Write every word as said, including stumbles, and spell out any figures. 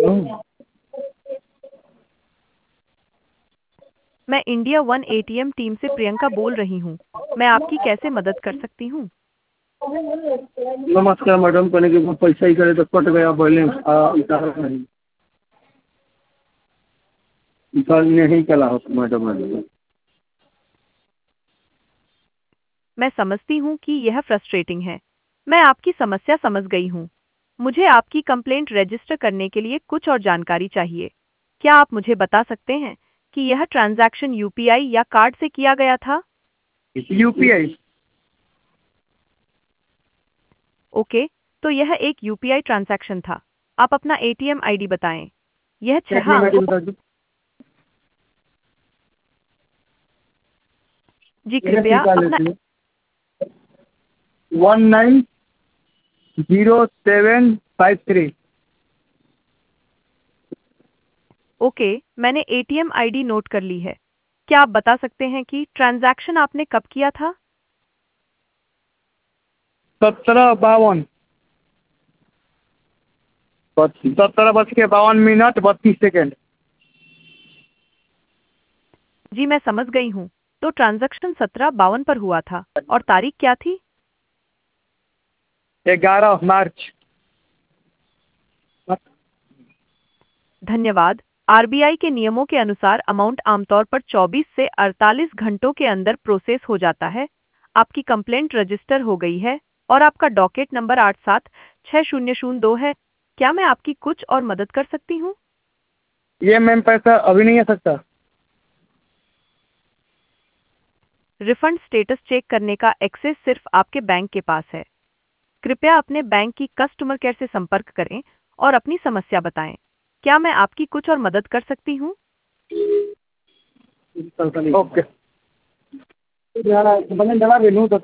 मैं India one ATM team से प्रियंका बोल रही हूँ। मैं आपकी कैसे मदद कर सकती हूँ? नमस्कार मैडम, कहने के वो पैसा ही करे तो कट गया बैलेंस उतारा नहीं उतार नहीं चला हो मैडम मैडम मैं समझती हूँ कि यह फ्रस्ट्रेटिंग है। मैं आपकी समस्या समझ गई हूँ। मुझे आपकी कंप्लेंट रजिस्टर करने के लिए कुछ और जानकारी चाहिए। क्या आप मुझे बता सकते हैं कि यह ट्रांजैक्शन यूपीआई या कार्ड से किया गया था? यूपीआई। ओके, तो यह एक यूपीआई ट्रांजैक्शन था। आप अपना एटीएम आईडी बताएं। यह छह एटीएम आईडी अंकों। बता दो। जी कृपया अपना। One nine zero seven five three. Okay, मैंने एटीएम आईडी नोट कर ली है। क्या आप बता सकते हैं कि ट्रांजैक्शन आपने कब किया था? सत्रह बावन सत्रह बज के बावन मिनट बत्तीस सेकेंड। जी मैं समझ गई हूँ। तो ट्रांजैक्शन सत्रह बावन पर हुआ था और तारीख क्या थी? ग्यारह मार्च। धन्यवाद। आरबीआई के नियमों के अनुसार अमाउंट आमतौर पर चौबीस से अड़तालीस घंटों के अंदर प्रोसेस हो जाता है। आपकी कंप्लेंट रजिस्टर हो गई है और आपका डॉकेट नंबर आठ सात छः शून्य शून्य दो है। क्या मैं आपकी कुछ और मदद कर सकती हूँ? ये मैम पैसा अभी नहीं आ सकता। रिफंड स्टेटस चेक करने का एक्सेस सिर्फ आपके बैंक के पास है। कृपया अपने बैंक की कस्टमर केयर से संपर्क करें और अपनी समस्या बताएं। क्या मैं आपकी कुछ और मदद कर सकती हूँ? ओके।